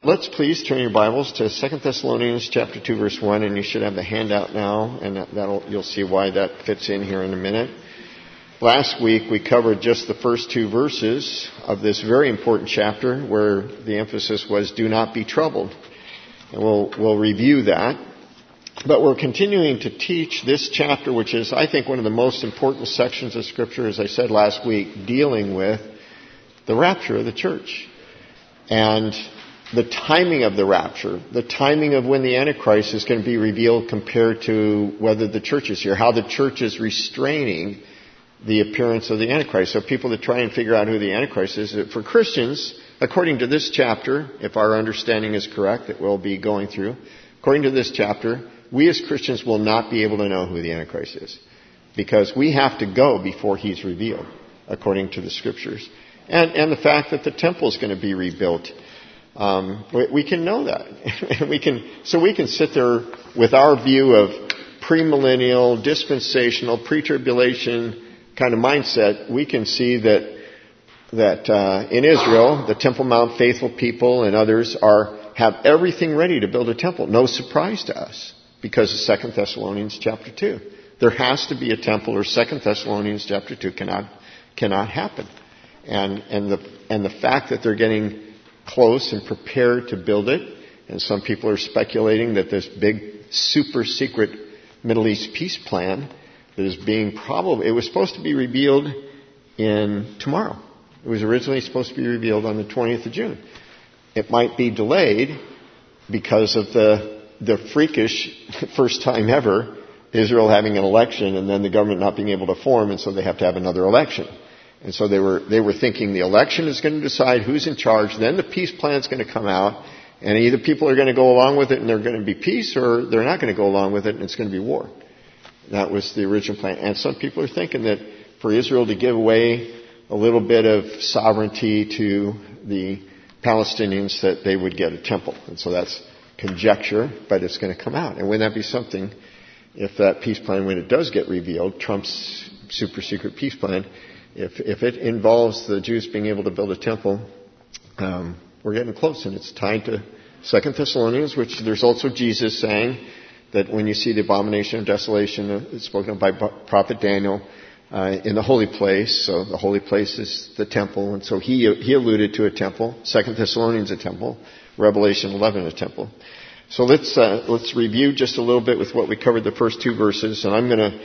Let's please turn your Bibles to 2 Thessalonians chapter 2, verse 1, and you should have the handout now, and you'll see why that fits in here in a minute. Last week we covered just the first two verses of this very important chapter where the emphasis was do not be troubled. And we'll review that. But we're continuing to teach this chapter, which is, I think, one of the most important sections of Scripture, as I said last week, dealing with the rapture of the church. And the timing of the rapture, the timing of when the Antichrist is going to be revealed compared to whether the church is here, how the church is restraining the appearance of the Antichrist. So people that try and figure out who the Antichrist is, for Christians, according to this chapter, if our understanding is correct that we'll be going through, according to this chapter, we as Christians will not be able to know who the Antichrist is because we have to go before he's revealed, according to the Scriptures. And the fact that the temple is going to be rebuilt. We can know that. we can sit there with our view of premillennial, dispensational, pre-tribulation kind of mindset. We can see that in Israel, the Temple Mount faithful people and others have everything ready to build a temple. No surprise to us because of 2 Thessalonians chapter 2. There has to be a temple, or 2 Thessalonians chapter 2 cannot happen. And the fact that they're getting close and prepared to build it, and some people are speculating that this big super secret Middle East peace plan that is being it was supposed to be revealed tomorrow. It was originally supposed to be revealed on the 20th of June. It might be delayed because of the freakish first time ever Israel having an election and then the government not being able to form, and so they have to have another election. And so they were thinking the election is going to decide who's in charge, then the peace plan is going to come out, and either people are going to go along with it and they're going to be peace, or they're not going to go along with it and it's going to be war. That was the original plan. And some people are thinking that for Israel to give away a little bit of sovereignty to the Palestinians, that they would get a temple. And so that's conjecture, but it's going to come out. And wouldn't that be something if that peace plan, when it does get revealed, Trump's super secret peace plan, if it involves the Jews being able to build a temple, we're getting close, and it's tied to 2 Thessalonians, which there's also Jesus saying that when you see the abomination of desolation, it's spoken of by prophet Daniel in the holy place. So the holy place is the temple, and so he alluded to a temple. 2 Thessalonians a temple, Revelation 11 a temple. So let's review just a little bit with what we covered the first two verses, and I'm going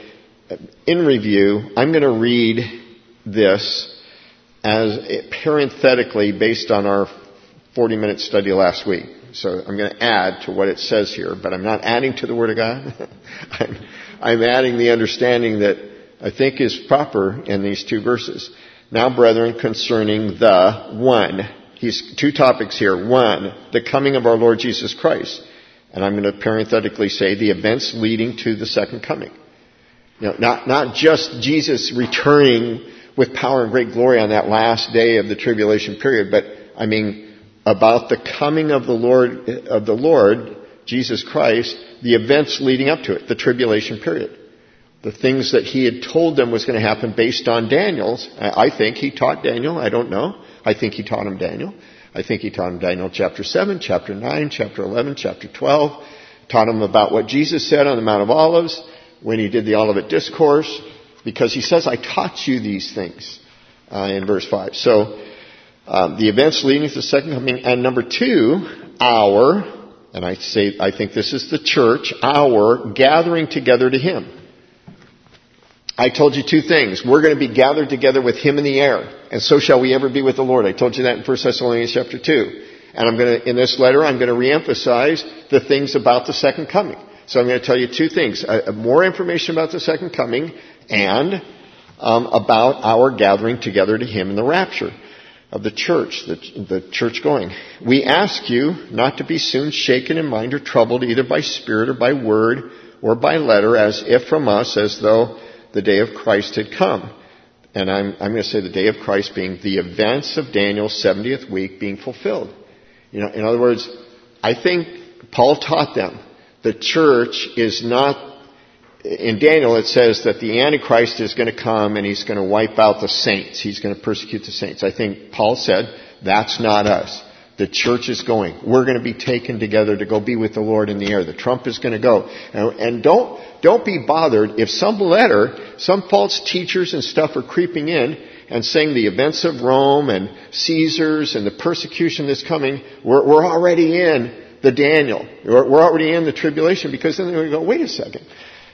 to read this as parenthetically based on our 40-minute study last week. So I'm going to add to what it says here, but I'm not adding to the Word of God. I'm adding the understanding that I think is proper in these two verses. Now, brethren, concerning the one. He's two topics here. One, the coming of our Lord Jesus Christ. And I'm going to parenthetically say the events leading to the second coming. Not just Jesus returning with power and great glory on that last day of the tribulation period, but I mean about the coming of the Lord Jesus Christ, the events leading up to it, the tribulation period. The things that he had told them was going to happen based on Daniel's. I think he taught Daniel. I don't know. I think he taught him Daniel. I think he taught him Daniel chapter 7, chapter 9, chapter 11, chapter 12. Taught him about what Jesus said on the Mount of Olives when he did the Olivet Discourse, because he says, I taught you these things in verse 5. So the events leading to the second coming. And number two, and I think this is the church, our gathering together to him. I told you two things. We're going to be gathered together with him in the air, and so shall we ever be with the Lord. I told you that in 1 Thessalonians chapter 2. And in this letter, I'm going to reemphasize the things about the second coming. So I'm going to tell you two things. More information about the second coming and about our gathering together to him in the rapture of the church, the church going. We ask you not to be soon shaken in mind or troubled either by spirit or by word or by letter, as if from us, as though the day of Christ had come. And I'm going to say the day of Christ being the events of Daniel's 70th week being fulfilled. In other words, I think Paul taught them the church is not. In Daniel, it says that the Antichrist is going to come and he's going to wipe out the saints. He's going to persecute the saints. I think Paul said, that's not us. The church is going. We're going to be taken together to go be with the Lord in the air. The trump is going to go. And don't be bothered if some false teachers and stuff are creeping in and saying the events of Rome and Caesars and the persecution that's coming, we're already in the Daniel. We're already in the tribulation, because then we go, wait a second.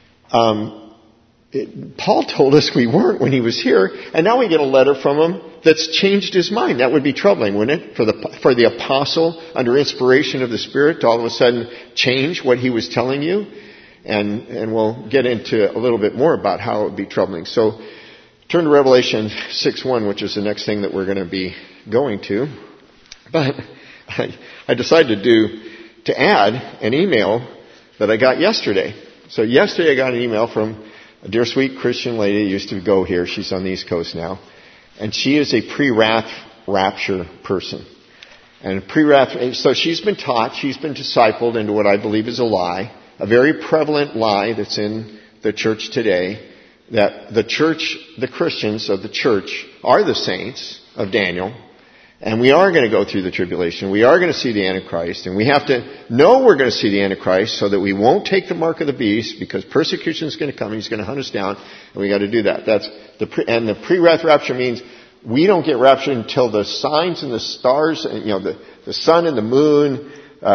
Paul told us we weren't when he was here, and now we get a letter from him that's changed his mind. That would be troubling, wouldn't it? For the apostle, under inspiration of the Spirit, to all of a sudden change what he was telling you. And we'll get into a little bit more about how it would be troubling. So turn to Revelation 6:1, which is the next thing that we're going to be going to. But I decided to add an email that I got yesterday. So yesterday I got an email from a dear sweet Christian lady who used to go here. She's on the East Coast now. And she is a pre-wrath rapture person. And so she's been taught, she's been discipled into what I believe is a lie, a very prevalent lie that's in the church today, that the church, the Christians of the church are the saints of Daniel, and we are going to go through the tribulation. We are going to see the Antichrist, and we have to know we're going to see the Antichrist so that we won't take the mark of the beast, because persecution is going to come. He's going to hunt us down, and we got to do that. And the pre-wrath rapture means we don't get raptured until the signs and the stars, and the sun and the moon,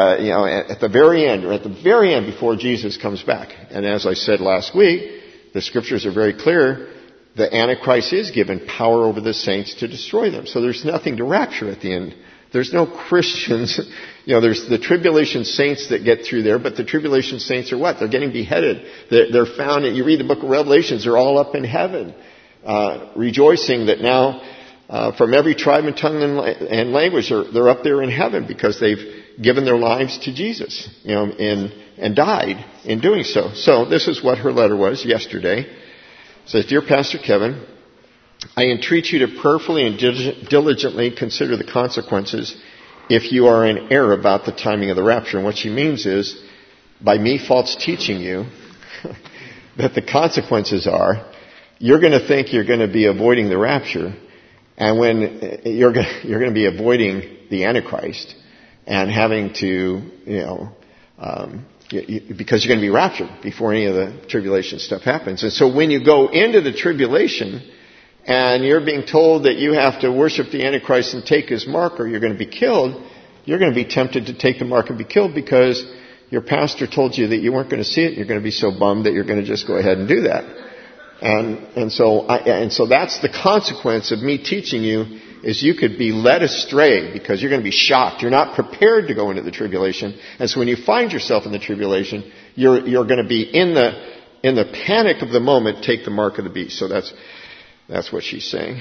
at the very end, or at the very end before Jesus comes back. And as I said last week, the scriptures are very clear. The Antichrist is given power over the saints to destroy them. So there's nothing to rapture at the end. There's no Christians. There's the tribulation saints that get through there, but the tribulation saints are what? They're getting beheaded. They're found, you read the book of Revelations, they're all up in heaven, rejoicing that now, from every tribe and tongue and language, they're up there in heaven because they've given their lives to Jesus, and died in doing so. So this is what her letter was yesterday. It says, Dear Pastor Kevin, I entreat you to prayerfully and diligently consider the consequences if you are in error about the timing of the rapture. And what she means is, by me false teaching you, that the consequences are, you're going to think you're going to be avoiding the rapture, and when you're going to be avoiding the Antichrist, and having to, because you're going to be raptured before any of the tribulation stuff happens. And so when you go into the tribulation and you're being told that you have to worship the Antichrist and take his mark or you're going to be killed, you're going to be tempted to take the mark and be killed because your pastor told you that you weren't going to see it. You're going to be so bummed that you're going to just go ahead and do that. And so that's the consequence of me teaching you, is you could be led astray because you're going to be shocked. You're not prepared to go into the tribulation. And so when you find yourself in the tribulation, you're going to be in the panic of the moment, take the mark of the beast. So that's what she's saying.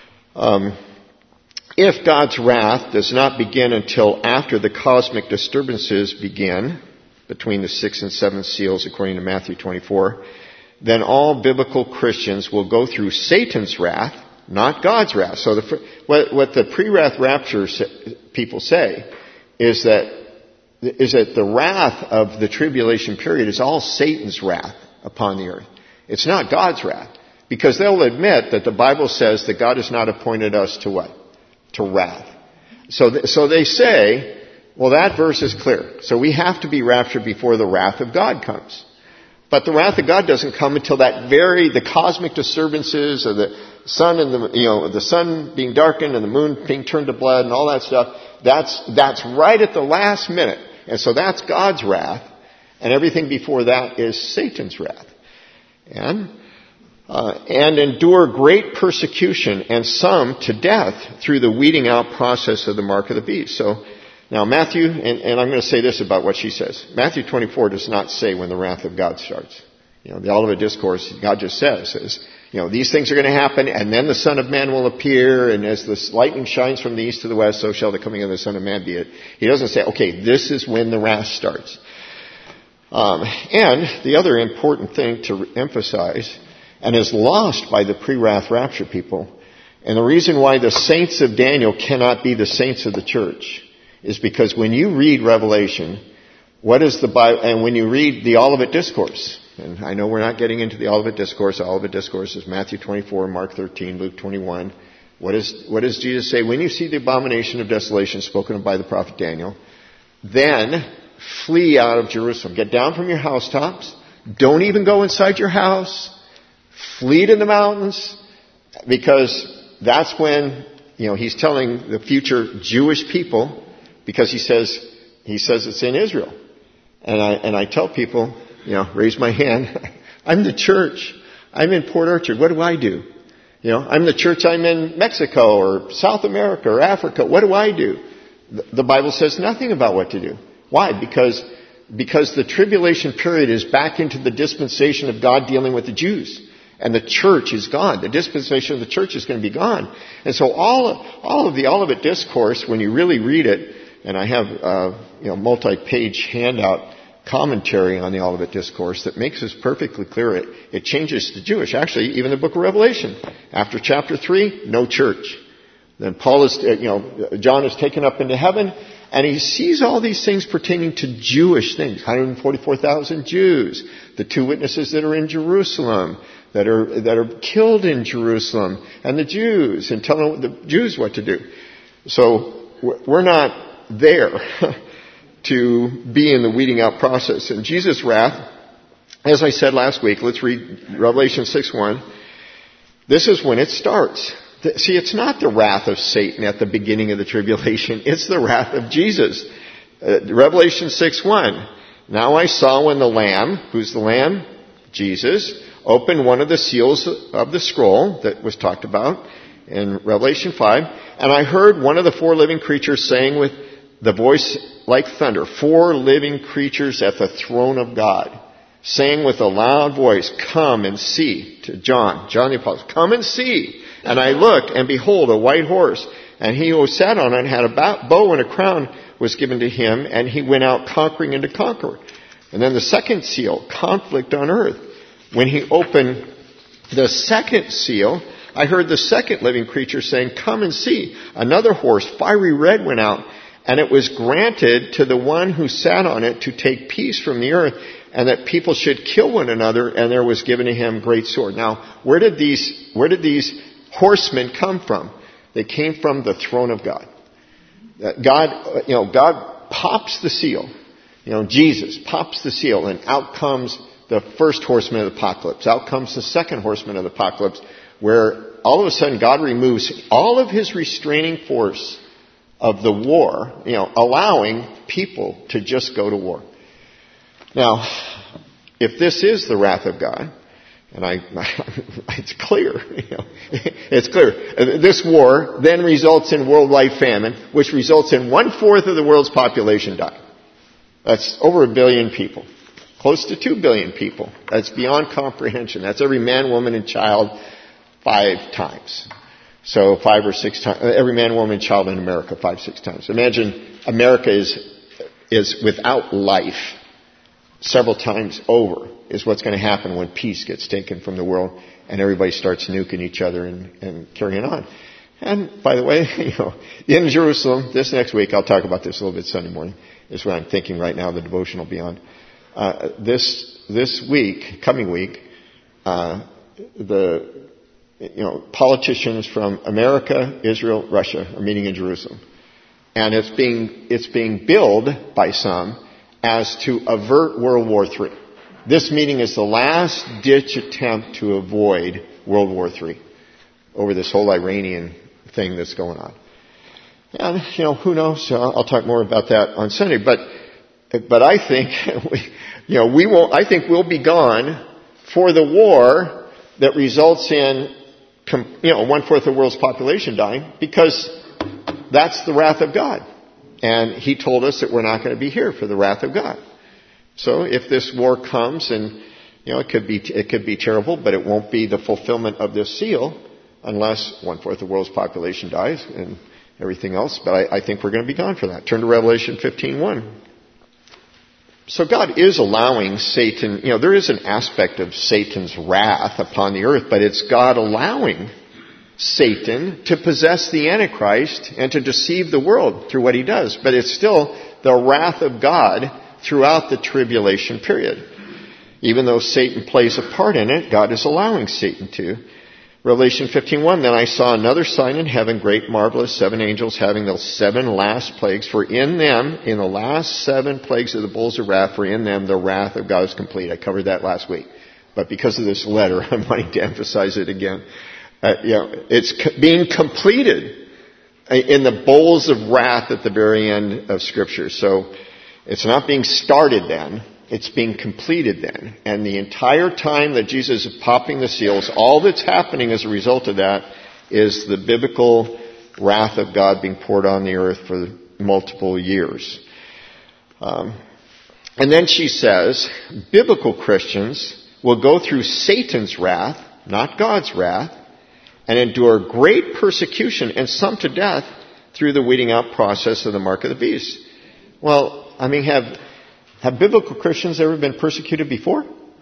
If God's wrath does not begin until after the cosmic disturbances begin, between the 6th and 7th seals, according to Matthew 24, then all biblical Christians will go through Satan's wrath, not God's wrath. So what the pre-wrath rapture people say is that the wrath of the tribulation period is all Satan's wrath upon the earth. It's not God's wrath. Because they'll admit that the Bible says that God has not appointed us to what? To wrath. So they say, well, that verse is clear. So we have to be raptured before the wrath of God comes. But the wrath of God doesn't come until the cosmic disturbances of the sun and the sun being darkened and the moon being turned to blood and all that stuff. That's right at the last minute. And so that's God's wrath. And everything before that is Satan's wrath. And endure great persecution and some to death through the weeding out process of the mark of the beast. So now Matthew, and I'm going to say this about what she says. Matthew 24 does not say when the wrath of God starts. The Olivet Discourse, God just says, these things are going to happen, and then the Son of Man will appear, and as the lightning shines from the east to the west, so shall the coming of the Son of Man be. He doesn't say, okay, this is when the wrath starts. And the other important thing to emphasize, and is lost by the pre-wrath rapture people, and the reason why the saints of Daniel cannot be the saints of the church, is because when you read Revelation, what is the Bible, and when you read the Olivet Discourse, and I know we're not getting into the Olivet Discourse. The Olivet Discourse is Matthew 24, Mark 13, Luke 21, What does Jesus say? When you see the abomination of desolation spoken of by the prophet Daniel, then flee out of Jerusalem. Get down from your housetops. Don't even go inside your house. Flee to the mountains, because that's when, he's telling the future Jewish people, because he says it's in Israel. And I tell people, raise my hand. I'm the church. I'm in Port Orchard. What do I do? I'm the church. I'm in Mexico or South America or Africa. What do I do? The Bible says nothing about what to do. Why? Because the tribulation period is back into the dispensation of God dealing with the Jews. And the church is gone. The dispensation of the church is going to be gone. And so all of the Olivet Discourse, when you really read it, and I have multi-page handout commentary on the Olivet Discourse that makes this perfectly clear. It changes to Jewish. Actually, even the book of Revelation. After chapter 3, no church. Then John is taken up into heaven, and he sees all these things pertaining to Jewish things. 144,000 Jews. The 2 witnesses that are in Jerusalem, that are killed in Jerusalem, and the Jews, and telling the Jews what to do. So we're not there to be in the weeding out process. And Jesus' wrath, as I said last week, let's read Revelation 6:1. This is when it starts. See, it's not the wrath of Satan at the beginning of the tribulation. It's the wrath of Jesus. Revelation 6:1. Now I saw when the Lamb, who's the Lamb? Jesus, opened one of the seals of the scroll that was talked about in Revelation 5. And I heard one of the 4 living creatures saying with the voice like thunder, 4 living creatures at the throne of God, saying with a loud voice, come and see. To John the Apostle, come and see. And I looked, and behold, a white horse. And he who sat on it had a bow, and a crown was given to him, and he went out conquering and to conquer. And then the second seal, conflict on earth. When he opened the second seal, I heard the second living creature saying, come and see. Another horse, fiery red, went out, and it was granted to the one who sat on it to take peace from the earth, and that people should kill one another, and there was given to him great sword. Now, where did these horsemen come from? They came from the throne of God. God pops the seal. Jesus pops the seal, and out comes the first horseman of the apocalypse. Out comes the second horseman of the apocalypse, where all of a sudden God removes all of his restraining force of the war, allowing people to just go to war. Now, if this is the wrath of God, and it's clear, it's clear. This war then results in worldwide famine, which results in 1/4 of the world's population dying. That's over 1 billion people. Close to 2 billion people. That's beyond comprehension. That's every man, woman, and child 5 times. So 5 or 6 times. Every man, woman, and child in America 5, 6 times. Imagine America is without life several times over is what's going to happen when peace gets taken from the world and everybody starts nuking each other and carrying on. And by the way, in Jerusalem, this next week, I'll talk about this a little bit Sunday morning, is what I'm thinking right now, the devotional beyond. This week, coming week, the politicians from America, Israel, Russia are meeting in Jerusalem. And it's being billed by some as to avert World War III. This meeting is the last-ditch attempt to avoid World War III over this whole Iranian thing that's going on. And, who knows? I'll talk more about that on Sunday. But I think, we won't, I think we'll be gone for the war that results in, 1/4 of the world's population dying, because that's the wrath of God. And he told us that we're not going to be here for the wrath of God. So if this war comes, and it could be terrible, but it won't be the fulfillment of this seal unless 1/4 of the world's population dies and everything else. But I think we're going to be gone for that. Turn to Revelation 15:1. So God is allowing Satan, there is an aspect of Satan's wrath upon the earth, but it's God allowing Satan to possess the Antichrist and to deceive the world through what he does. But it's still the wrath of God throughout the tribulation period. Even though Satan plays a part in it, God is allowing Satan to. Revelation 15:1, then I saw another sign in heaven, great, marvelous, 7 angels having those 7 last plagues. For in them, in the last 7 plagues of the bowls of wrath, for in them the wrath of God is complete. I covered that last week. But because of this letter, I'm wanting to emphasize it again. It's being completed in the bowls of wrath at the very end of Scripture. So it's not being started then. It's being completed then. And the entire time that Jesus is popping the seals, all that's happening as a result of that is the biblical wrath of God being poured on the earth for multiple years. And then she says, biblical Christians will go through Satan's wrath, not God's wrath, and endure great persecution and some to death through the weeding out process of the mark of the beast. Well, I mean, have biblical Christians ever been persecuted before?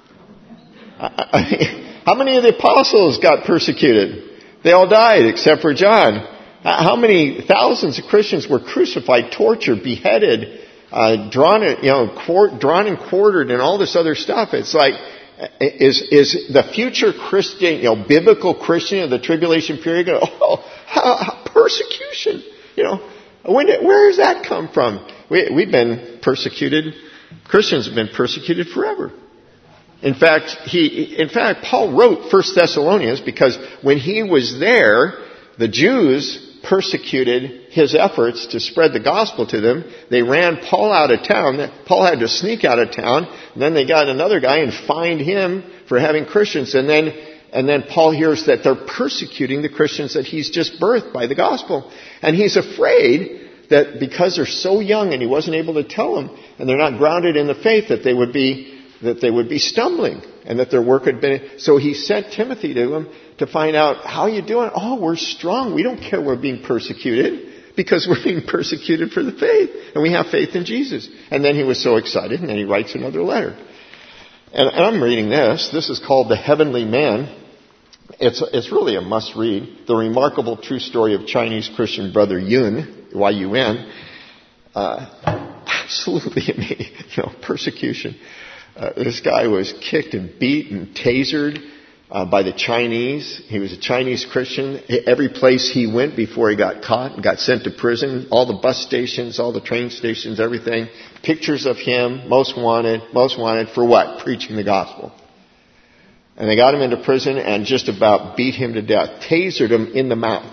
How many of the apostles got persecuted? They all died except for John. How many thousands of Christians were crucified, tortured, beheaded, drawn and quartered, and all this other stuff? It's like, is the future Christian, biblical Christian of the tribulation period going, persecution? Where does that come from? We've been persecuted. Christians have been persecuted forever. In fact, Paul wrote 1 Thessalonians because when he was there, the Jews persecuted his efforts to spread the gospel to them. They ran Paul out of town. Paul had to sneak out of town. And then they got another guy and fined him for having Christians. And then Paul hears that they're persecuting the Christians that he's just birthed by the gospel. And he's afraid that because they're so young and he wasn't able to tell them, and they're not grounded in the faith, that they would be stumbling, and that their work had been. So he sent Timothy to them to find out, how you doing? Oh, we're strong. We don't care we're being persecuted, because we're being persecuted for the faith, and we have faith in Jesus. And then he was so excited, and then he writes another letter. And I'm reading this. This is called The Heavenly Man. It's really a must-read. The remarkable true story of Chinese Christian brother Yun, Y-U-N. Absolutely amazing. Persecution. This guy was kicked and beat and tasered by the Chinese. He was a Chinese Christian. Every place he went before he got caught and got sent to prison, all the bus stations, all the train stations, everything. Pictures of him, most wanted for what? Preaching the gospel. And they got him into prison and just about beat him to death. Tasered him in the mouth.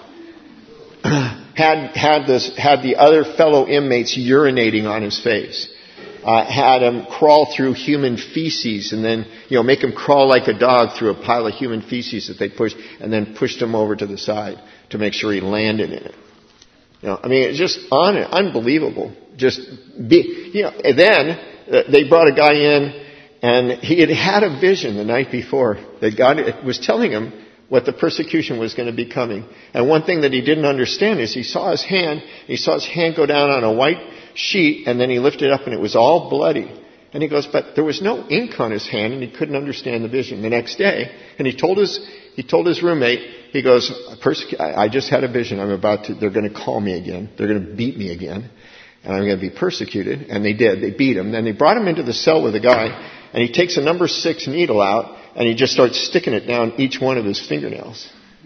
Had the other fellow inmates urinating on his face. Had him crawl through human feces and then, make him crawl like a dog through a pile of human feces that they pushed, and then pushed him over to the side to make sure he landed in it. It's just unbelievable. And then they brought a guy in, and he had a vision the night before that God was telling him what the persecution was going to be coming. And one thing that he didn't understand is he saw his hand go down on a white sheet, and then he lifted it up and it was all bloody. And he goes, but there was no ink on his hand, and he couldn't understand the vision. The next day, and he told his roommate, he goes, I just had a vision. They're going to call me again. They're going to beat me again. And I'm going to be persecuted. And they did. They beat him. Then they brought him into the cell with a guy, and he takes a number 6 needle out, and he just starts sticking it down each one of his fingernails.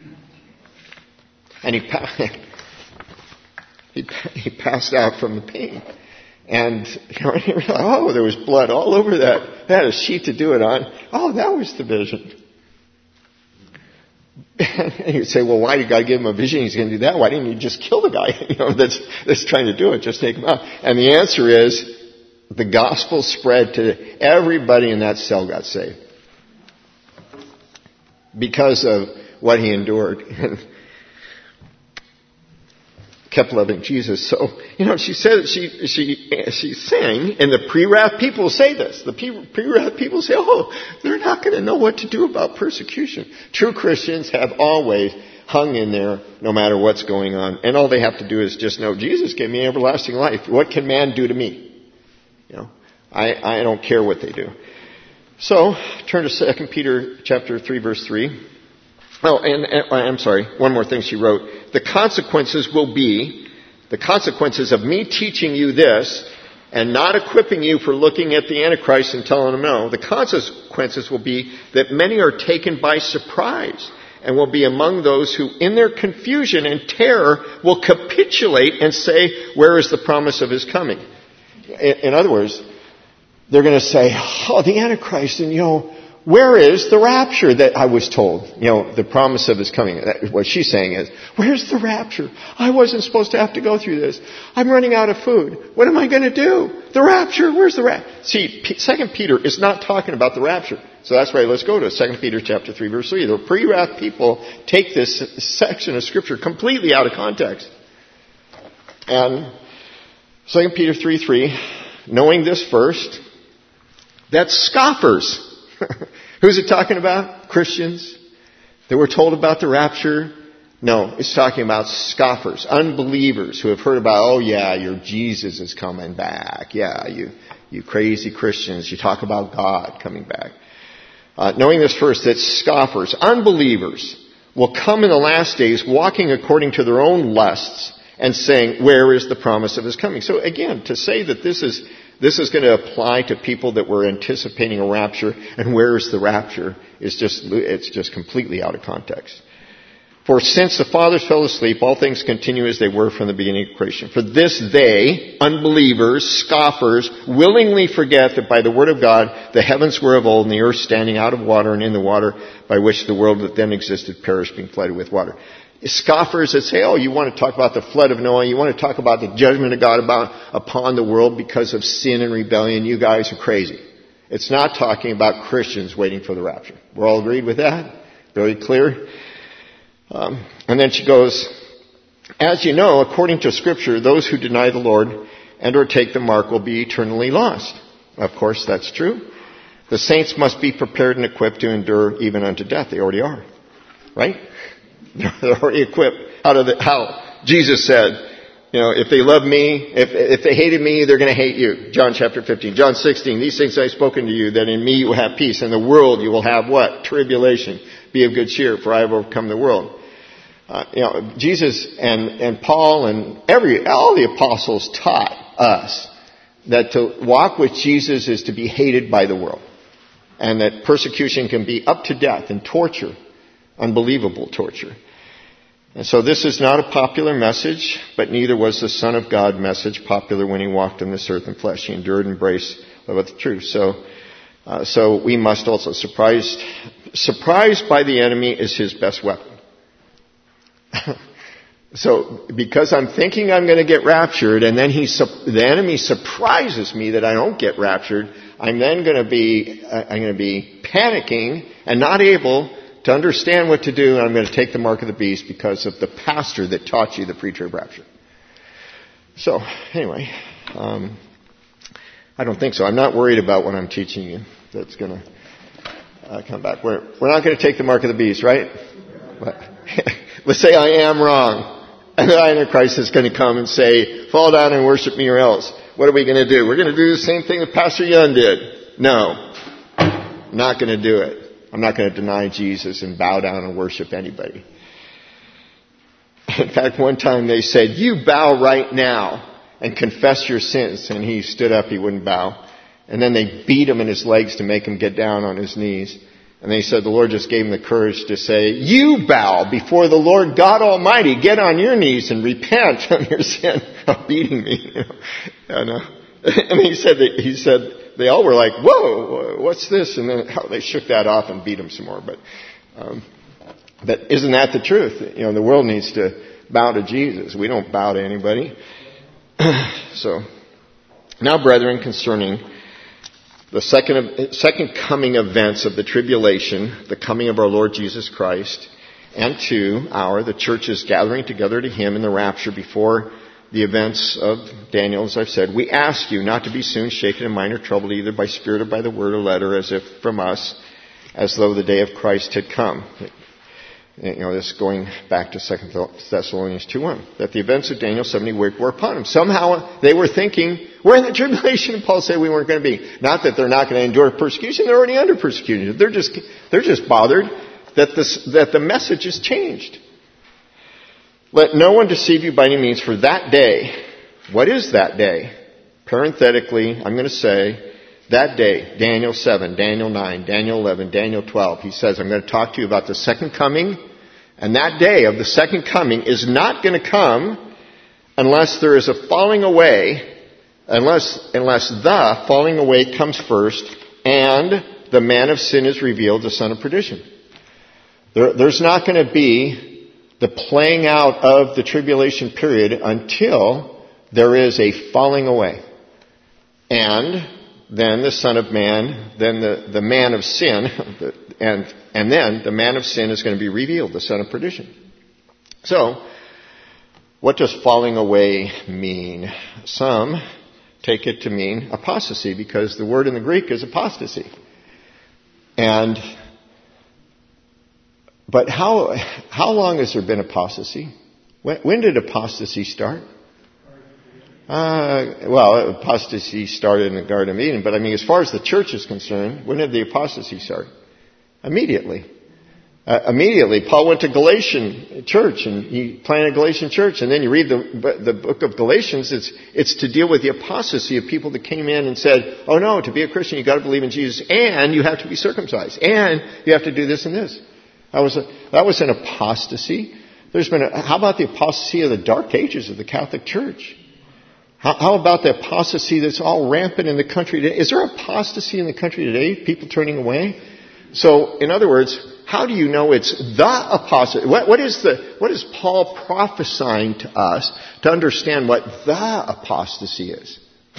And he passed out from the pain. And he realized, there was blood all over that. They had a sheet to do it on. Oh, that was the vision. And you'd say, well, why did God give him a vision? He's going to do that. Why didn't he just kill the guy that's trying to do it? Just take him out. And the answer is, the gospel spread to everybody in that cell got saved. Because of what he endured. Kept loving Jesus. So, she said, she's saying, and the pre-wrath people say this. The pre-wrath people say, they're not going to know what to do about persecution. True Christians have always hung in there no matter what's going on. And all they have to do is just know, Jesus gave me everlasting life. What can man do to me? I don't care what they do. So, turn to 2 Peter chapter 3, verse 3. Oh, and I'm sorry, one more thing she wrote. The consequences of me teaching you this and not equipping you for looking at the Antichrist and telling them no. The consequences will be that many are taken by surprise and will be among those who, in their confusion and terror, will capitulate and say, where is the promise of his coming? In other words, they're going to say, oh, the Antichrist, and where is the rapture that I was told? The promise of his coming. What she's saying is, where's the rapture? I wasn't supposed to have to go through this. I'm running out of food. What am I going to do? The rapture, where's the rapture? See, 2 Peter is not talking about the rapture. So that's why let's go to 2 Peter chapter 3, verse 3. The pre-wrath people take this section of Scripture completely out of context. And 2 Peter 3:3, knowing this first, that scoffers, who's it talking about? Christians that were told about the rapture? No, it's talking about scoffers, unbelievers who have heard about, oh yeah, your Jesus is coming back. Yeah, you crazy Christians, you talk about God coming back. Knowing this first, that scoffers, unbelievers, will come in the last days walking according to their own lusts and saying, where is the promise of his coming? So again, to say that this is going to apply to people that were anticipating a rapture, and where is the rapture, it's just completely out of context. For since the fathers fell asleep, all things continue as they were from the beginning of creation. For this they, unbelievers, scoffers, willingly forget that by the word of God the heavens were of old, and the earth standing out of water and in the water, by which the world that then existed perished, being flooded with water. Scoffers that say, oh, you want to talk about the flood of Noah, you want to talk about the judgment of God upon the world because of sin and rebellion, you guys are crazy. It's not talking about Christians waiting for the rapture. We're all agreed with that? Very clear? And then she goes, as you know, according to Scripture, those who deny the Lord and or take the mark will be eternally lost. Of course, that's true. The saints must be prepared and equipped to endure even unto death. They already are. Right? They're already equipped. How Jesus said, if they love me, if they hated me, they're going to hate you. John chapter 15. John 16, these things I have spoken to you, that in me you will have peace. In the world you will have what? Tribulation. Be of good cheer, for I have overcome the world. Jesus and Paul and all the apostles taught us that to walk with Jesus is to be hated by the world. And that persecution can be up to death and torture. Unbelievable torture. And so this is not a popular message, but neither was the Son of God message popular when he walked on this earth in flesh. He endured and embraced with the truth. So we must also surprised by the enemy is his best weapon. So because I'm thinking I'm going to get raptured, and then the enemy surprises me that I don't get raptured, I'm then going to be panicking and not able to understand what to do, and I'm going to take the mark of the beast because of the pastor that taught you the pre-trib rapture. So, anyway, I don't think so. I'm not worried about what I'm teaching you that's going to come back. We're not going to take the mark of the beast, right? Let's say I am wrong, and the Antichrist is going to come and say, fall down and worship me or else. What are we going to do? We're going to do the same thing that Pastor Young did. No, not going to do it. I'm not going to deny Jesus and bow down and worship anybody. In fact, one time they said, you bow right now and confess your sins. And he stood up, he wouldn't bow. And then they beat him in his legs to make him get down on his knees. And they said the Lord just gave him the courage to say, you bow before the Lord God Almighty. Get on your knees and repent of your sin of beating me. And he said, they all were like, whoa, what's this? And then they shook that off and beat him some more. But isn't that the truth? The world needs to bow to Jesus. We don't bow to anybody. So, now brethren, concerning the second coming events of the tribulation, the coming of our Lord Jesus Christ, and the churches gathering together to him in the rapture before the events of Daniel, as I've said, we ask you not to be soon shaken in mind or troubled either by spirit or by the word or letter, as if from us, as though the day of Christ had come. This going back to 2 Thessalonians 2:1, that the events of Daniel 70 were upon them. Somehow they were thinking, we're in the tribulation, and Paul said we weren't going to be. Not that they're not going to endure persecution, they're already under persecution. They're just bothered that the message has changed. Let no one deceive you by any means, for that day, what is that day? Parenthetically, I'm going to say, that day, Daniel 7, Daniel 9, Daniel 11, Daniel 12, he says, I'm going to talk to you about the second coming And that day of the second coming is not going to come unless there is a falling away, unless the falling away comes first and the man of sin is revealed, the son of perdition. There's not going to be the playing out of the tribulation period until there is a falling away. And then the Son of Man, then the man of sin, and then the man of sin is going to be revealed, the son of perdition. So, what does falling away mean? Some take it to mean apostasy, because the word in the Greek is apostasy. But how long has there been apostasy? When did apostasy start? Apostasy started in the Garden of Eden, but as far as the church is concerned, when did the apostasy start? Immediately. Immediately. Paul went to Galatian church, and he planted a Galatian church, and then you read the book of Galatians, it's to deal with the apostasy of people that came in and said, oh no, to be a Christian you've got to believe in Jesus, and you have to be circumcised, and you have to do this and this. That was an apostasy. How about the apostasy of the dark ages of the Catholic Church? How about the apostasy that's all rampant in the country today? Is there apostasy in the country today? People turning away? So, in other words, how do you know it's the apostasy? What is Paul prophesying to us to understand what the apostasy is?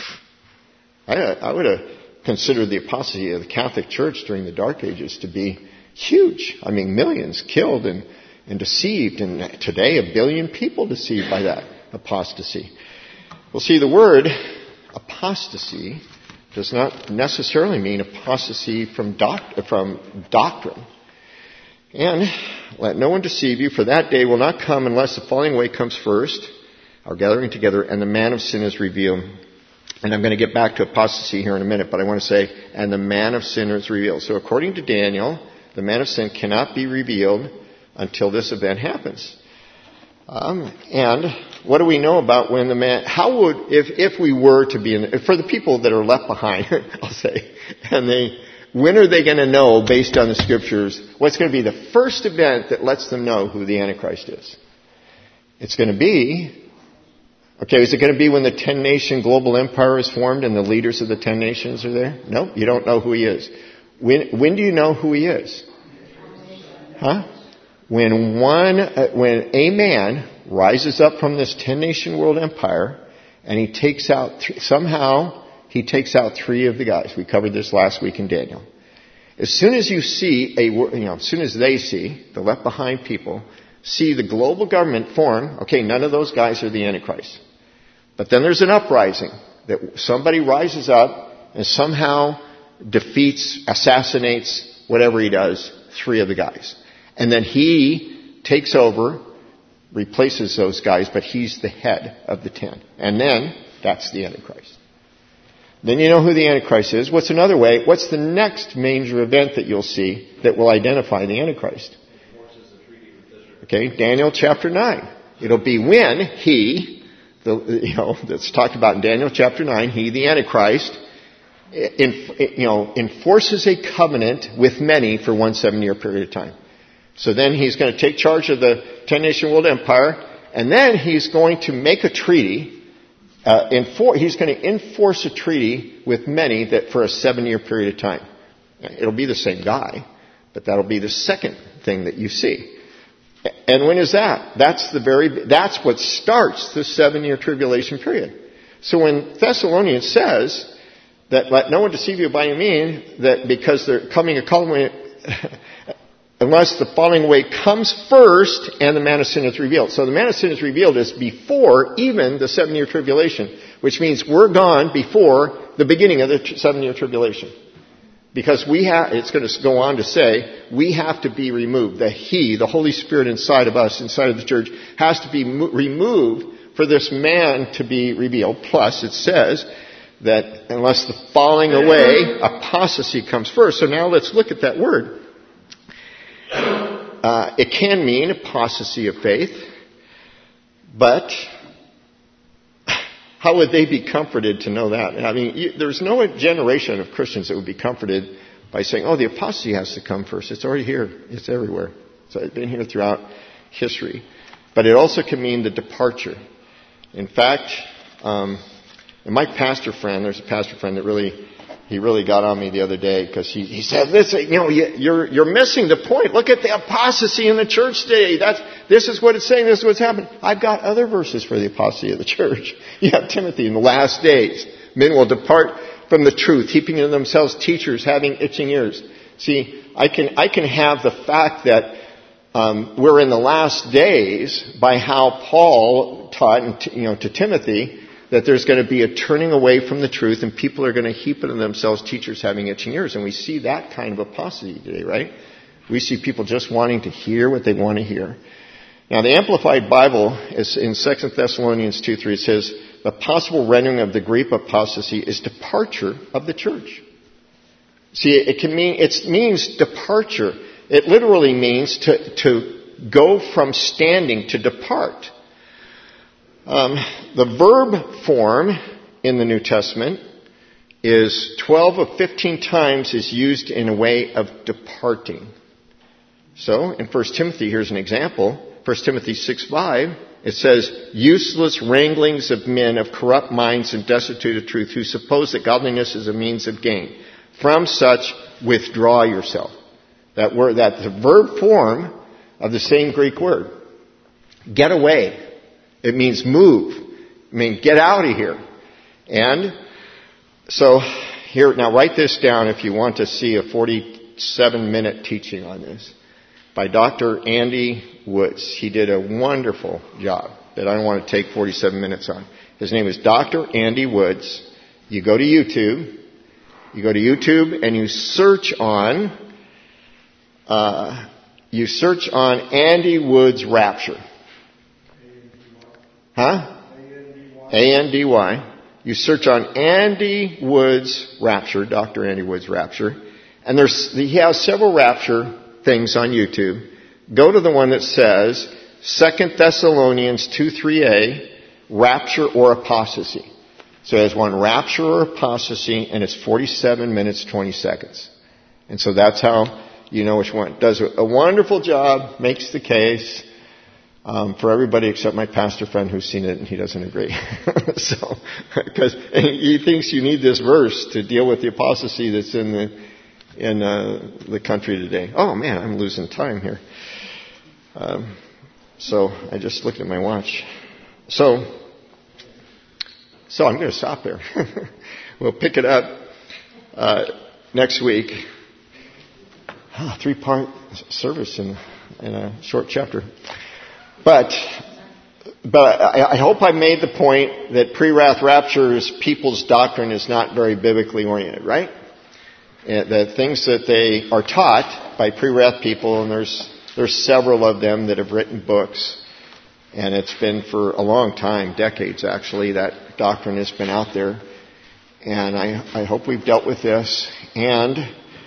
I would have considered the apostasy of the Catholic Church during the Dark Ages to be huge. Millions killed and deceived, and today 1 billion people deceived by that apostasy. Well, see, the word apostasy does not necessarily mean apostasy from doctrine. And let no one deceive you, for that day will not come unless the falling away comes first, our gathering together, and the man of sin is revealed. And I'm going to get back to apostasy here in a minute, but I want to say, and the man of sin is revealed. So according to Daniel, the man of sin cannot be revealed until this event happens. And what do we know about when the man, if we were to be for the people that are left behind, I'll say, when are they going to know, based on the scriptures, what's going to be the first event that lets them know who the Antichrist is? It's going to be, is it going to be when the 10-nation global empire is formed and the leaders of the 10 nations are there? No, you don't know who he is. When do you know who he is? When a man rises up from this 10-nation world empire and he takes out, he takes out 3 of the guys. We covered this last week in Daniel. As soon as you see as soon as they see, the left behind people, see the global government form, none of those guys are the Antichrist. But then there's an uprising that somebody rises up and somehow defeats, assassinates, whatever he does, 3 of the guys. And then he takes over, replaces those guys, but he's the head of the 10. And then, that's the Antichrist. Then you know who the Antichrist is. What's another way? What's the next major event that you'll see that will identify the Antichrist? Daniel chapter 9. It'll be when that's talked about in Daniel chapter 9, he, the Antichrist, enforces a covenant with many for 1 7-year period of time. So then he's going to take charge of the 10-nation world empire, and then he's going to make a treaty. He's going to enforce a treaty with many that for a 7-year period of time. It'll be the same guy, but that'll be the second thing that you see. And when is that? That's what starts the 7-year tribulation period. So when Thessalonians says that let no one deceive you by any means, that because they're coming a colony, unless the falling away comes first and the man of sin is revealed. So the man of sin is revealed is before even the 7-year tribulation, which means we're gone before the beginning of the 7-year tribulation. Because it's going to go on to say, we have to be removed. The Holy Spirit inside of us, inside of the church, has to be removed for this man to be revealed. Plus, it says that unless the falling away, apostasy comes first. So now let's look at that word. It can mean apostasy of faith, but how would they be comforted to know that? There's no generation of Christians that would be comforted by saying, the apostasy has to come first. It's already here. It's everywhere. So it's been here throughout history. But it also can mean the departure. In fact, my pastor friend, there's a pastor friend that really got on me the other day because he said, "Listen, you're missing the point. Look at the apostasy in the church today. This is what it's saying. This is what's happening." I've got other verses for the apostasy of the church. You have Timothy in the last days. Men will depart from the truth, heaping to themselves teachers having itching ears. See, I can have the fact that we're in the last days by how Paul taught, to Timothy, that there's going to be a turning away from the truth and people are going to heap unto themselves teachers having itching ears. And we see that kind of apostasy today, right? We see people just wanting to hear what they want to hear. Now, the Amplified Bible is in 2 Thessalonians 2:3. It says, the possible rendering of the Greek apostasy is departure of the church. See, it means departure. It literally means to go from standing to depart. The verb form in the New Testament is 12 of 15 times is used in a way of departing. So, in 1 Timothy, here's an example. 1 Timothy 6:5, it says, useless wranglings of men of corrupt minds and destitute of truth, who suppose that godliness is a means of gain. From such, withdraw yourself. That's the verb form of the same Greek word. Get away. It means move. Get out of here. And so here, now write this down if you want to see a 47-minute teaching on this by Dr. Andy Woods. He did a wonderful job that I don't want to take 47 minutes on. His name is Dr. Andy Woods. You go to YouTube. And you search on Andy Woods Rapture. Huh? A-N-D-Y. You search on Andy Woods Rapture, Dr. Andy Woods Rapture, and he has several rapture things on YouTube. Go to the one that says 2 Thessalonians 2:3a, rapture or apostasy. So it has one, rapture or apostasy, and it's 47 minutes, 20 seconds. And so that's how you know which one. Does a wonderful job, makes the case for everybody except my pastor friend who's seen it and he doesn't agree. So, because he thinks you need this verse to deal with the apostasy that's in the country today. Oh man, I'm losing time here. So I just looked at my watch. So I'm going to stop there. We'll pick it up next week. 3-part service in a short chapter. But I hope I made the point that pre-wrath rapture's people's doctrine is not very biblically oriented, right? The things that they are taught by pre-wrath people, and there's several of them that have written books, and it's been for a long time, decades actually, that doctrine has been out there. And I hope we've dealt with this. And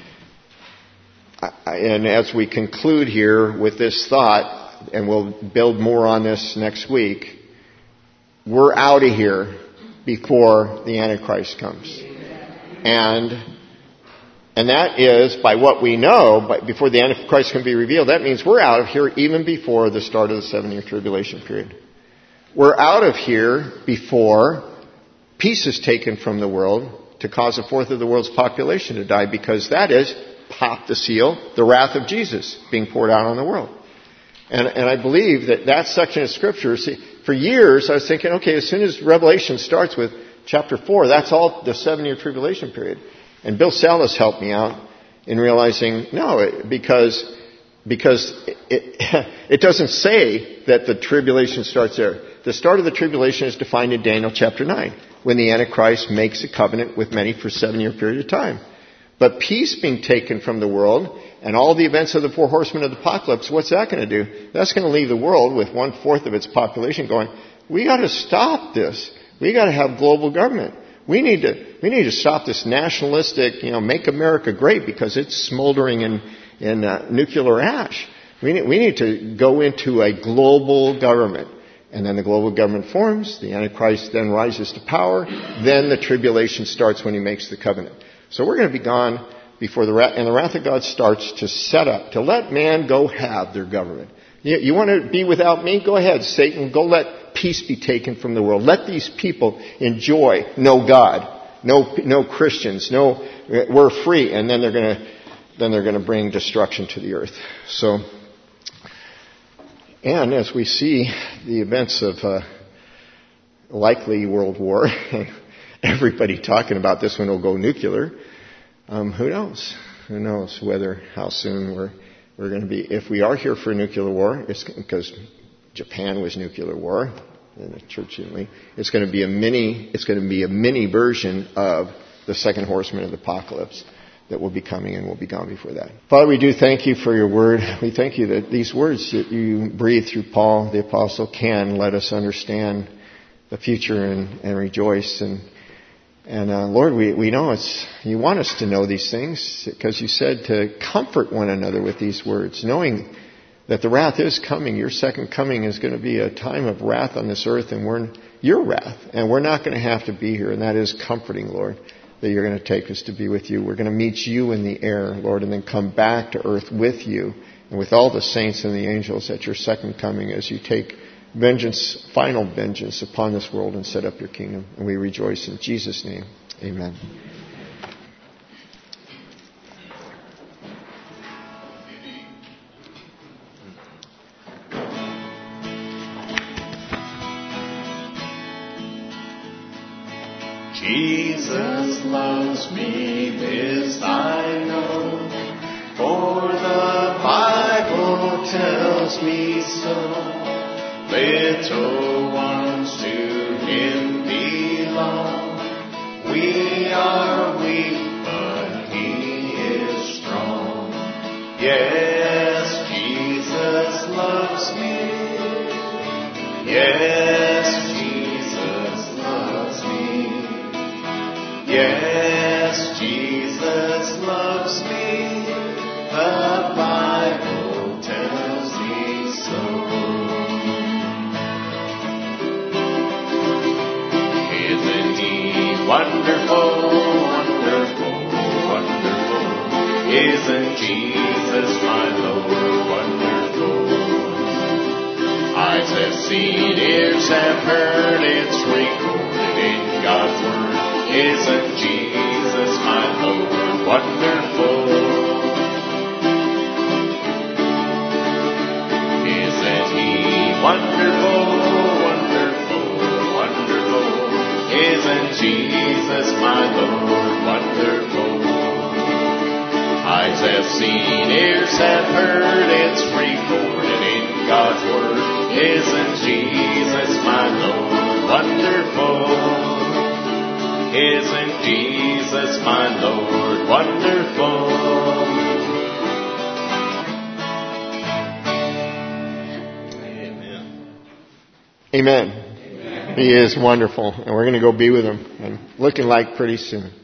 as we conclude here with this thought, and we'll build more on this next week, we're out of here before the Antichrist comes. And that is, by what we know, but before the Antichrist can be revealed, that means we're out of here even before the start of the 7-year tribulation period. We're out of here before peace is taken from the world to cause a fourth of the world's population to die, because that is, pop the seal, the wrath of Jesus being poured out on the world. And I believe that section of Scripture, for years I was thinking, okay, as soon as Revelation starts with chapter 4, that's all the 7-year tribulation period. And Bill Salas helped me out in realizing, no, because it doesn't say that the tribulation starts there. The start of the tribulation is defined in Daniel chapter 9, when the Antichrist makes a covenant with many for a 7-year period of time. But peace being taken from the world and all the events of the 4 horsemen of the apocalypse, what's that going to do? That's going to leave the world with 1/4 of its population going, we got to stop this. We got to have global government. We need to stop this nationalistic, make America great, because it's smoldering in nuclear ash. We need to go into a global government. And then the global government forms, the Antichrist then rises to power, then the tribulation starts when he makes the covenant. So we're going to be gone before the wrath, and the wrath of God starts to set up, to let man go have their government. You want to be without me? Go ahead, Satan. Go let peace be taken from the world. Let these people enjoy no God, no Christians, we're free, and then they're going to bring destruction to the earth. So, and as we see the events of likely world war, everybody talking about this one will go nuclear. Who knows? Who knows how soon we're going to be. If we are here for a nuclear war, it's because Japan was nuclear war, and the church didn't leave. It's going to be a mini version of the second horseman of the apocalypse that will be coming and will be gone before that. Father, we do thank you for your word. We thank you that these words that you breathe through Paul the apostle can let us understand the future and rejoice. And Lord, we know you want us to know these things because you said to comfort one another with these words, knowing that the wrath is coming. Your second coming is going to be a time of wrath on this earth, and your wrath, and we're not going to have to be here. And that is comforting, Lord, that you're going to take us to be with you. We're going to meet you in the air, Lord, and then come back to earth with you and with all the saints and the angels at your second coming as you take final vengeance upon this world and set up your kingdom. And we rejoice in Jesus' name. Amen. Jesus loves me, this I know, for the Bible tells me so. Little ones to Him belong. We are weak, but He is strong. Yes, Jesus loves me. Yes, Jesus loves me. Yes, Jesus loves me. The Bible tells me so. Wonderful, wonderful, wonderful. Isn't Jesus my Lord wonderful? Eyes have seen, ears have heard, it's recorded in God's Word. Isn't Jesus my Lord wonderful? Isn't He wonderful? Isn't Jesus my Lord wonderful? Eyes have seen, ears have heard, it's recorded in God's Word. Isn't Jesus my Lord wonderful? Isn't Jesus my Lord wonderful? Amen. He is wonderful, and we're going to go be with Him, and looking like pretty soon.